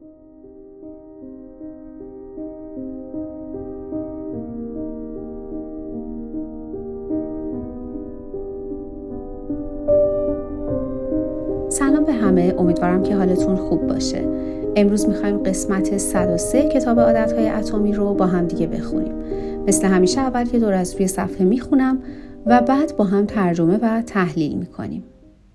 سلام به همه، امیدوارم که حالتون خوب باشه. امروز میخوایم قسمت 103 کتاب عادتهای اتمی رو با هم دیگه بخونیم. مثل همیشه اول یه دور از روی صفحه میخونم و بعد با هم ترجمه و تحلیل میکنیم.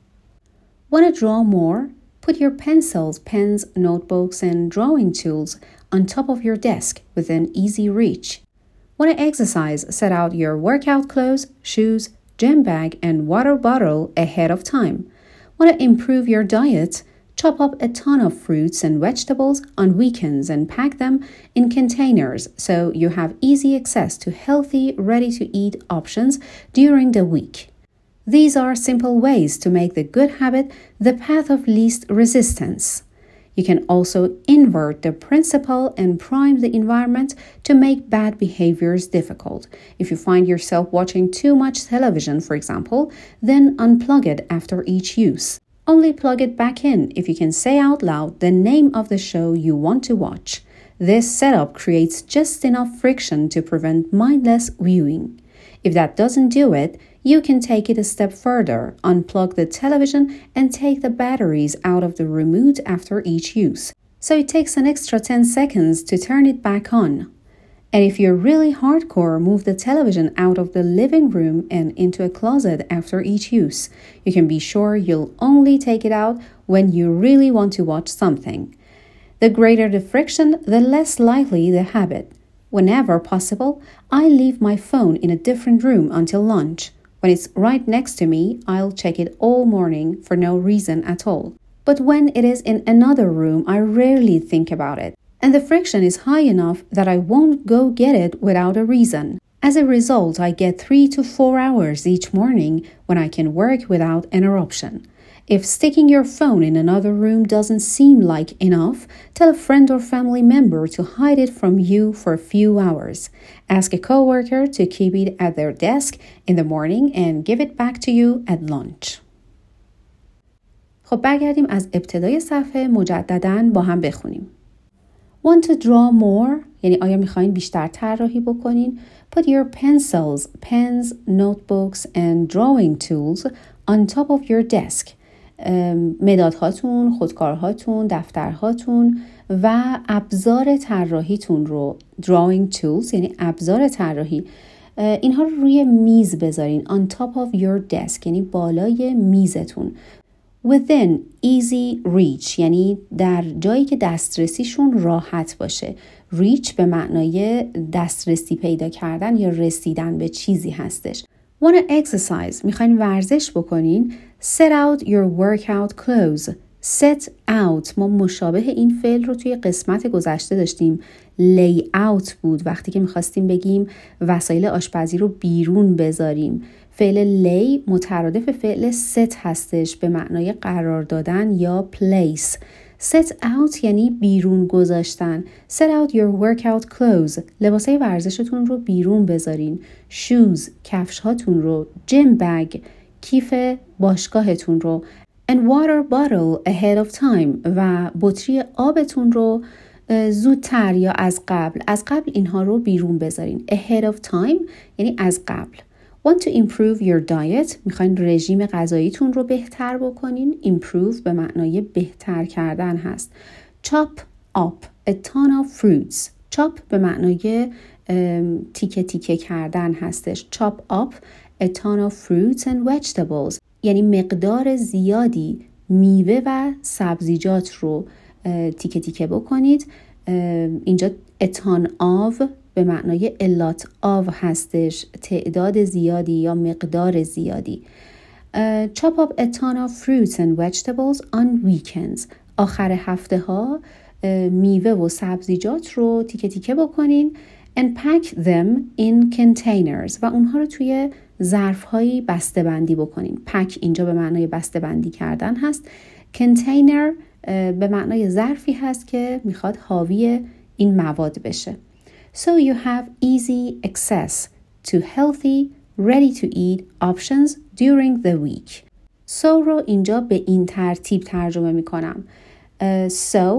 Wanna draw more? Put your pencils, pens, notebooks and drawing tools on top of your desk within easy reach. Wanna exercise? Set out your workout clothes, shoes, gym bag and water bottle ahead of time. Want to improve your diet? Chop up a ton of fruits and vegetables on weekends and pack them in containers so you have easy access to healthy, ready-to-eat options during the week. These are simple ways to make the good habit the path of least resistance. You can also invert the principle and prime the environment to make bad behaviors difficult. If you find yourself watching too much television, for example, then unplug it after each use. Only plug it back in if you can say out loud the name of the show you want to watch. This setup creates just enough friction to prevent mindless viewing. If that doesn't do it, you can take it a step further, unplug the television and take the batteries out of the remote after each use. So it takes an extra 10 seconds to turn it back on. And if you're really hardcore, move the television out of the living room and into a closet after each use. You can be sure you'll only take it out when you really want to watch something. The greater the friction, the less likely the habit. Whenever possible, I leave my phone in a different room until lunch. When it's right next to me, I'll check it all morning for no reason at all. But when it is in another room, I rarely think about it. And the friction is high enough that I won't go get it without a reason. As a result, I get 3 to 4 hours each morning when I can work without interruption. If sticking your phone in another room doesn't seem like enough, tell a friend or family member to hide it from you for a few hours. Ask a coworker to keep it at their desk in the morning and give it back to you at lunch. خب برگردیم از ابتدای صفحه مجدداً با هم بخونیم. Want to draw more؟ یعنی آیا میخواین بیشتر طراحی بکنین؟ Put your pencils, pens, notebooks and drawing tools on top of your desk. مدادهاتون، خودکارهاتون، دفترهاتون و ابزار طراحیتون رو drawing tools یعنی ابزار طراحی اینها رو روی میز بذارین on top of your desk یعنی بالای میزتون. Within easy reach یعنی در جایی که دسترسیشون راحت باشه. reach به معنای دسترسی پیدا کردن یا رسیدن به چیزی هستش. Wanna exercise میخواین ورزش بکنین. Set out your workout clothes. Set out ما مشابه این فعل رو توی قسمت گذشته داشتیم. lay out بود وقتی که میخواستیم بگیم وسایل آشپزی رو بیرون بذاریم. فعل lay مترادف فعل set هستش به معنای قرار دادن یا place. Set out یعنی بیرون گذاشتن. Set out your workout clothes. لباسای ورزشتون رو بیرون بذارین. Shoes کفش هاتون رو. Gym bag کیف باشگاهتون رو. And water bottle ahead of time و بطری آبتون رو زودتر یا از قبل اینها رو بیرون بذارین. Ahead of time یعنی از قبل. Want to improve your diet میخواین رژیم غذاییتون رو بهتر بکنین. Improve به معنای بهتر کردن هست. Chop up a ton of fruits. Chop به معنای تیکه تیکه کردن هستش. Chop up a ton of fruits and vegetables یعنی مقدار زیادی میوه و سبزیجات رو تیکه تیکه بکنید. اینجا a ton of به معنای a lot of هستش. تعداد زیادی یا مقدار زیادی. Chop up a ton of fruits and vegetables on weekends. آخر هفته ها میوه و سبزیجات رو تیکه تیکه بکنین. And pack them in containers و اونها رو توی ظرف‌هایی بسته‌بندی بکنین. pack اینجا به معنای بسته‌بندی کردن هست. container به معنای ظرفی هست که میخواد حاوی این مواد بشه. So you have easy access to healthy, ready-to-eat options during the week. So رو اینجا به این ترتیب ترجمه میکنم. So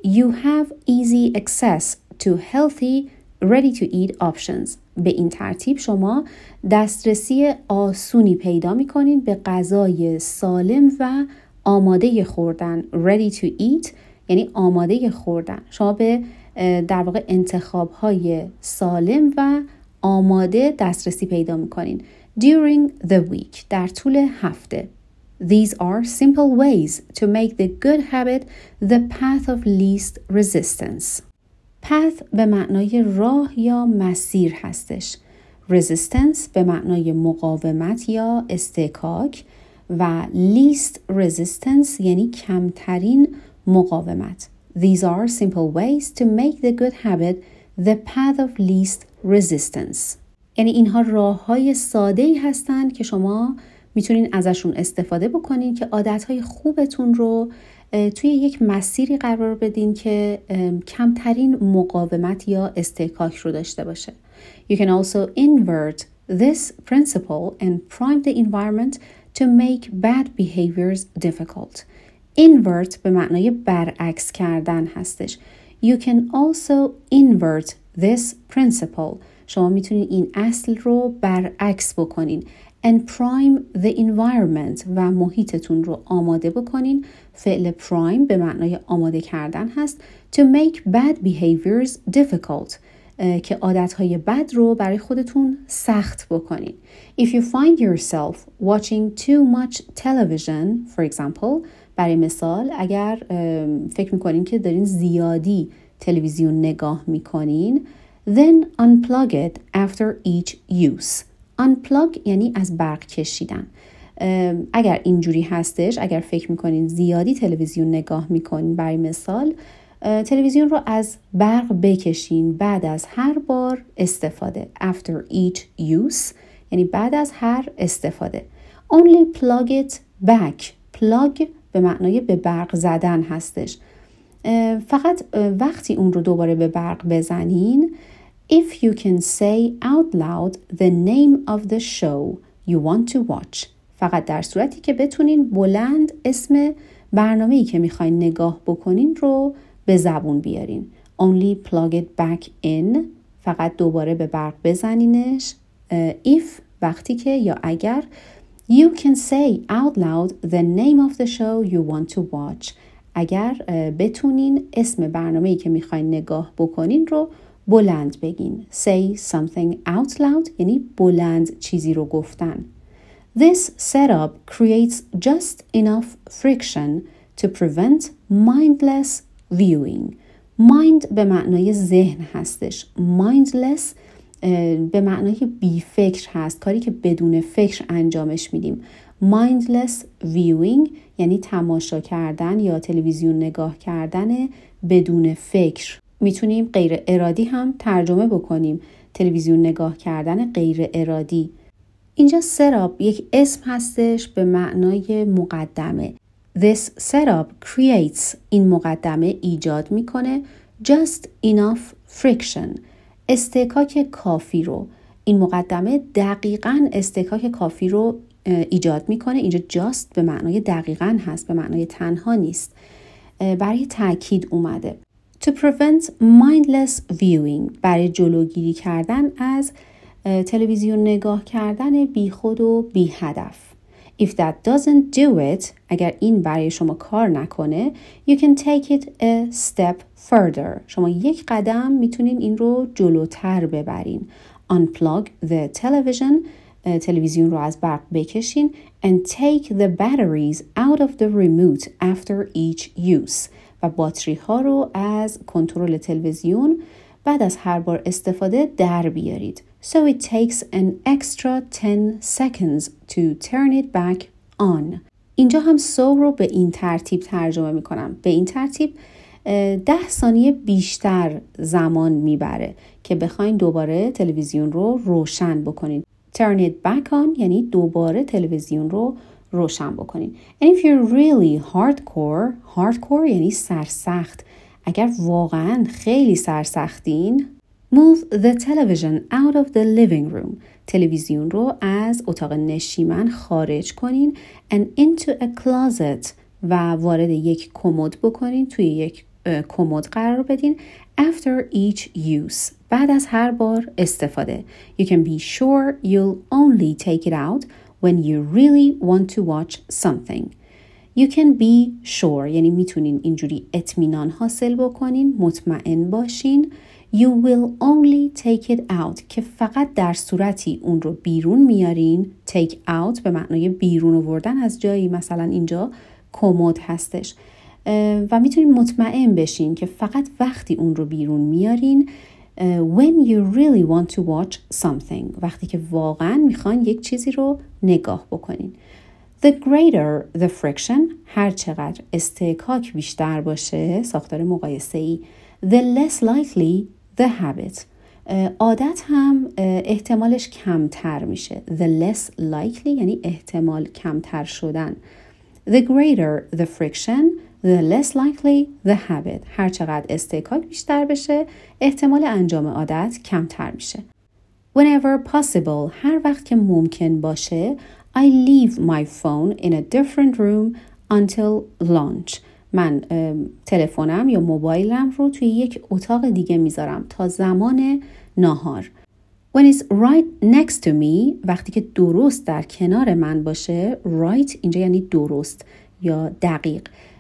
you have easy access to healthy, ready-to-eat options. به این ترتیب شما دسترسی آسونی پیدا می‌کنین به غذای سالم و آماده خوردن. ready to eat یعنی آماده خوردن. شما به در واقع انتخاب‌های سالم و آماده دسترسی پیدا می‌کنین. during the week در طول هفته. These are simple ways to make the good habit the path of least resistance. path به معنای راه یا مسیر هستش. resistance به معنای مقاومت یا استحکاک و least resistance یعنی کمترین مقاومت. These are simple ways to make the good habit the path of least resistance. یعنی اینها راه‌های ساده‌ای هستند که شما میتونین ازشون استفاده بکنین که عادتهای خوبتون رو توی یک مسیری قرار بدین که کمترین مقاومت یا استحکاک رو داشته باشه. You can also invert this principle and prime the environment to make bad behaviors difficult. invert به معنای برعکس کردن هستش. You can also invert this principle. شما میتونین این اصل رو برعکس بکنین. And prime the environment و محیطتون رو آماده بکنین. فعل prime به معنای آماده کردن هست. To make bad behaviors difficult. که عادتهای بد رو برای خودتون سخت بکنین. If you find yourself watching too much television, for example, برای مثال اگر فکر میکنین که دارین زیادی تلویزیون نگاه میکنین, then unplug it after each use. unplug یعنی از برق کشیدن. اگر اینجوری هستش، اگر فکر میکنین زیادی تلویزیون نگاه میکنین برای مثال, تلویزیون رو از برق بکشین بعد از هر بار استفاده. after each use یعنی بعد از هر استفاده. only plug it back. plug به معنای به برق زدن هستش. فقط وقتی اون رو دوباره به برق بزنین. if you can say out loud the name of the show you want to watch. فقط در صورتی که بتونین بلند اسم برنامه‌ای که میخواین نگاه بکنین رو به زبون بیارین. only plug it back in. فقط دوباره به برق بزنینش. if وقتی که یا اگر you can say out loud the name of the show you want to watch. اگر بتونین اسم برنامه‌ای که میخواین نگاه بکنین رو بلند بگین. say something out loud یعنی بلند چیزی رو گفتن. This setup creates just enough friction to prevent mindless viewing. mind به معنای ذهن هستش. mindless به معنای بی فکر هست. کاری که بدون فکر انجامش میدیم. mindless viewing یعنی تماشا کردن یا تلویزیون نگاه کردن بدون فکر. میتونیم غیر ارادی هم ترجمه بکنیم. تلویزیون نگاه کردن غیر ارادی. اینجا setup یک اسم هستش به معنای مقدمه. This setup creates این مقدمه ایجاد میکنه just enough friction. استحکاک کافی رو. این مقدمه دقیقاً استحکاک کافی رو ایجاد میکنه. اینجا just به معنای دقیقاً هست، به معنای تنها نیست. برای تأکید اومده. To prevent mindless viewing برای جلوگیری کردن از تلویزیون نگاه کردن بی خود و بی هدف. If that doesn't do it, اگر این برای شما کار نکنه, you can take it a step further. شما یک قدم میتونین این رو جلوتر ببرین. Unplug the television, تلویزیون رو از برق بکشین and take the batteries out of the remote after each use. و باتری ها رو از کنترل تلویزیون بعد از هر بار استفاده در بیارید. So it takes an extra 10 seconds to turn it back on. اینجا هم so رو به این ترتیب ترجمه می کنم. به این ترتیب 10 ثانیه بیشتر زمان میبره که بخواین دوباره تلویزیون رو روشن بکنید. Turn it back on یعنی دوباره تلویزیون رو روشن بکنید. And if you're really hardcore یعنی سرسخت. اگر واقعا خیلی سرسختین, move the television out of the living room. تلویزیون رو از اتاق نشیمن خارج کنین and into a closet و وارد یک کمد بکنین. توی یک کمد قرار بدین. After each use. بعد از هر بار استفاده. You can be sure you'll only take it out when you really want to watch something. You can be sure یعنی میتونین اینجوری اطمینان حاصل بکنین، مطمئن باشین. You will only take it out که فقط در صورتی اون رو بیرون میارین. Take out به معنای بیرون آوردن از جایی، مثلا اینجا کمد هستش، و میتونین مطمئن بشین که فقط وقتی اون رو بیرون میارین. When you really want to watch something وقتی که واقعا میخواین یک چیزی رو نگاه بکنین. The greater the friction هر چقدر استحکاک بیشتر باشه، ساختار مقایسه‌ای، the less likely the habit عادت هم احتمالش کمتر میشه. The less likely یعنی احتمال کمتر شدن. The greater the friction the less likely the habit هر چقدر استحکاک بیشتر بشه احتمال انجام عادت کمتر میشه. Whenever possible هر وقت که ممکن باشه I leave my phone in a different room until lunch من تلفنم یا موبایلم رو توی یک اتاق دیگه میذارم تا زمان ناهار. When it's right next to me وقتی که درست در کنار من باشه. Right اینجا یعنی درست یا دقیق.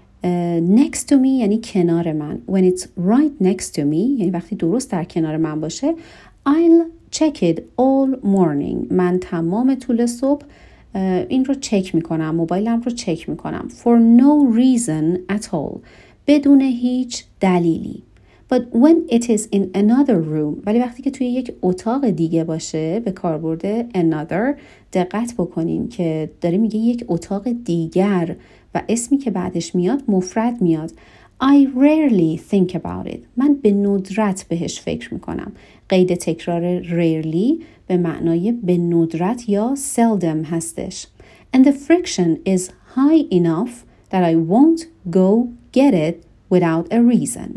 Next to me یعنی کنار من. When it's right next to me یعنی وقتی درست در کنار من باشه. I'll check it all morning من تمام طول صبح این رو چک میکنم، موبایلم رو چک میکنم. For no reason at all بدون هیچ دلیلی. But when it is in another room ولی وقتی که توی یک اتاق دیگه باشه، به کاربرد another دقت بکنین که داره میگه یک اتاق دیگر و اسمی که بعدش میاد مفرد میاد. I rarely think about it من به ندرت بهش فکر میکنم. قید تکرار rarely به معنای به ندرت یا seldom هستش. And the friction is high enough that I won't go get it without a reason.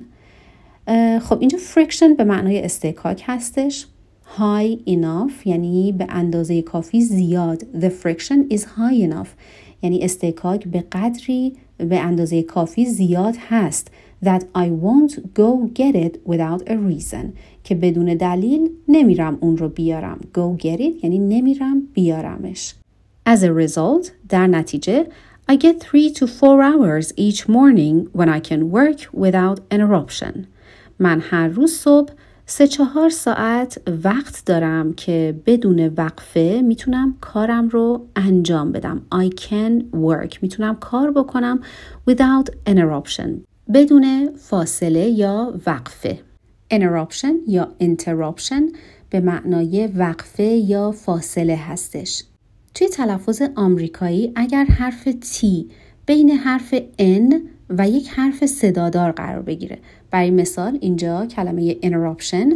خب اینجا friction به معنای استحکاک هستش. High enough یعنی به اندازه کافی زیاد. The friction is high enough یعنی استحکاک به قدری به اندازه کافی زیاد هست. That I won't go get it without a reason که بدون دلیل نمیرم اون رو بیارم. Go get it یعنی نمیرم بیارمش. As a result در نتیجه I get 3 to 4 hours each morning when I can work without interruption. من هر روز صبح 3-4 ساعت وقت دارم که بدون وقفه میتونم کارم رو انجام بدم. I can work میتونم کار بکنم without interruption بدون فاصله یا وقفه. Interruption یا interruption به معنای وقفه یا فاصله هستش. توی تلفظ آمریکایی اگر حرف T بین حرف N و یک حرف صدادار قرار بگیره، برای مثال اینجا کلمه interruption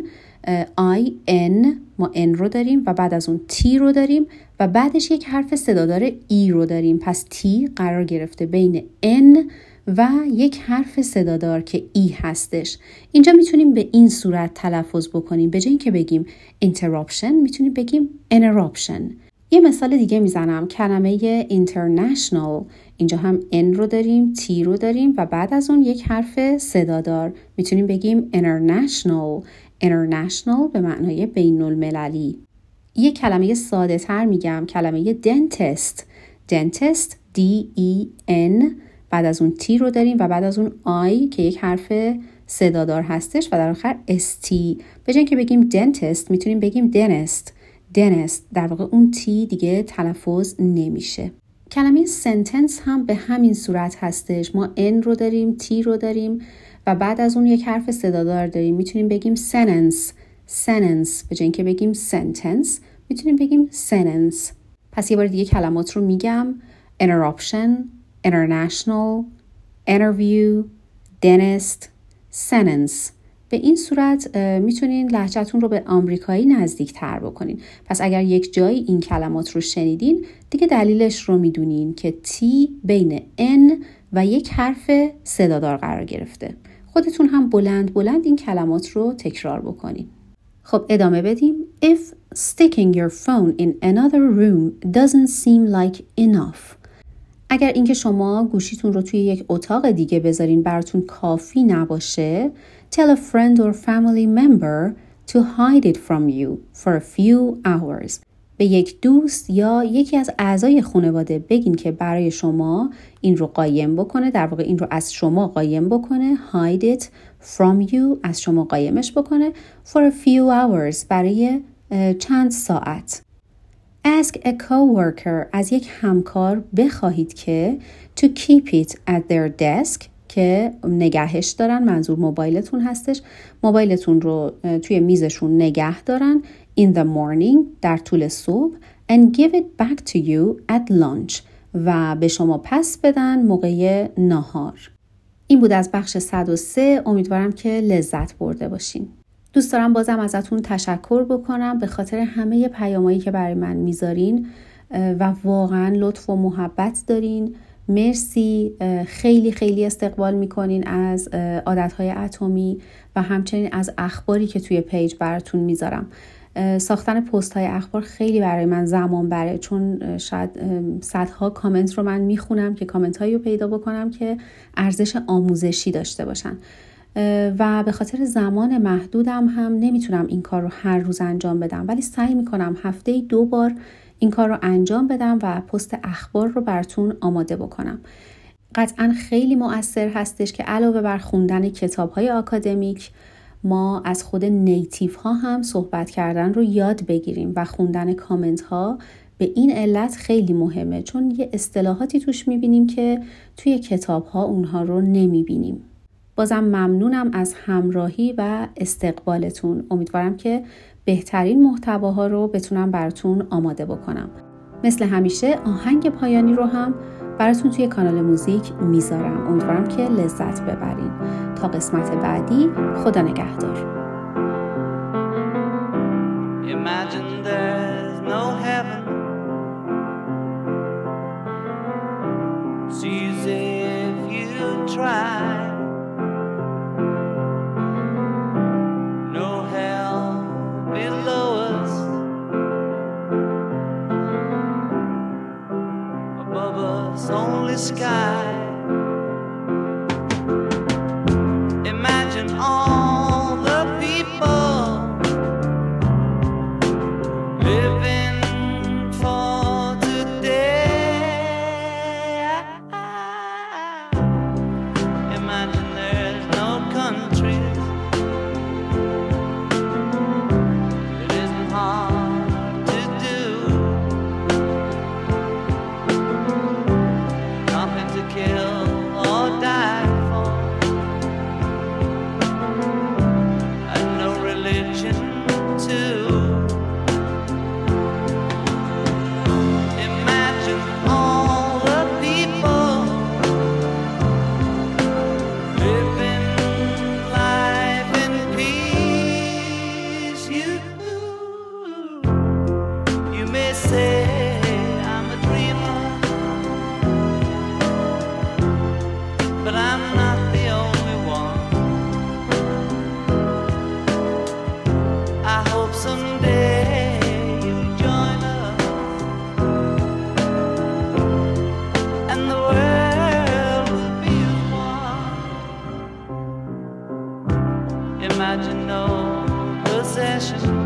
I-N ما N رو داریم و بعد از اون T رو داریم و بعدش یک حرف صدادار E رو داریم، پس T قرار گرفته بین N و یک حرف صدادار که E هستش. اینجا میتونیم به این صورت تلفظ بکنیم، به جای اینکه بگیم interruption میتونیم بگیم interruption. یه مثال دیگه میزنم، کلمه international اینجا هم N رو داریم، T رو داریم و بعد از اون یک حرف صدادار میتونیم بگیم international. international به معنای بین المللی. یه کلمه ساده تر میگم، کلمه dentist. dentist D-E-N بعد از اون T رو داریم و بعد از اون I که یک حرف صدادار هستش و در آخر ST. به جای اینکه بگیم dentist میتونیم بگیم dentist. dentist در واقع اون T دیگه تلفظ نمیشه. کلمه sentence هم به همین صورت هستش. ما N رو داریم، T رو داریم و بعد از اون یک حرف صدادار داریم، میتونیم بگیم sentence. sentence به جای اینکه بگیم sentence میتونیم بگیم sentence. پس یه بار دیگه کلمات رو میگم: interruption، international، interview، dentist، sentence. به این صورت میتونین لهجه‌تون رو به آمریکایی نزدیک تر بکنین. پس اگر یک جایی این کلمات رو شنیدین دیگه دلیلش رو میدونین که T بین N و یک حرف صدادار قرار گرفته. خودتون هم بلند بلند این کلمات رو تکرار بکنین. خب ادامه بدیم. If sticking your phone in another room doesn't seem like enough. اگر اینکه شما گوشیتون رو توی یک اتاق دیگه بذارین براتون کافی نباشه، tell a friend or family member to hide it from you for a few hours. به یک دوست یا یکی از اعضای خانواده بگین که برای شما این رو قایم بکنه، در واقع این رو از شما قایم بکنه، hide it from you، از شما قایمش بکنه، for a few hours، برای چند ساعت. Ask a coworker، از یک همکار بخواهید که to keep it at their desk، که نگهش دارن، منظور موبایلتون هستش، موبایلتون رو توی میزشون نگه دارن in the morning، در طول صبح، and give it back to you at lunch، و به شما پس بدن موقع ناهار. این بود از بخش 103. امیدوارم که لذت برده باشین. دوست دارم بازم ازتون تشکر بکنم به خاطر همه پیامایی که برای من میذارین و واقعا لطف و محبت دارین. مرسی، خیلی خیلی استقبال میکنین از عادتهای اتمی و همچنین از اخباری که توی پیج براتون میذارم. ساختن پست های اخبار خیلی برای من زمان بره، چون شاید صدها کامنت رو من میخونم که کامنت هایی رو پیدا بکنم که ارزش آموزشی داشته باشن و به خاطر زمان محدودم هم نمیتونم این کار رو هر روز انجام بدم، ولی سعی میکنم هفته 2 بار این کار رو انجام بدم و پست اخبار رو براتون آماده بکنم. قطعا خیلی مؤثر هستش که علاوه بر خوندن کتاب‌های آکادمیک، ما از خود نیتیو ها هم صحبت کردن رو یاد بگیریم و خوندن کامنت ها به این علت خیلی مهمه، چون یه اصطلاحاتی توش میبینیم که توی کتاب ها اونها رو نمیبینیم. بازم ممنونم از همراهی و استقبالتون. امیدوارم که بهترین محتواها رو بتونم براتون آماده بکنم. مثل همیشه آهنگ پایانی رو هم براتون توی کانال موزیک میذارم. امیدوارم که لذت ببرین. تا قسمت بعدی، خدا نگهدار. Imagine there's no heaven. It's easy if you try. No hell below us. Above us only sky. Imagine all the people living for today. Imagine there's no countries. It isn't hard to do. Nothing to kill or die for. And no religion too. Imagine all the people living life in peace. You may say I'm a dreamer, but I'm not the only one. I hope someday you'll join us and the world will be as one. Imagine no possessions.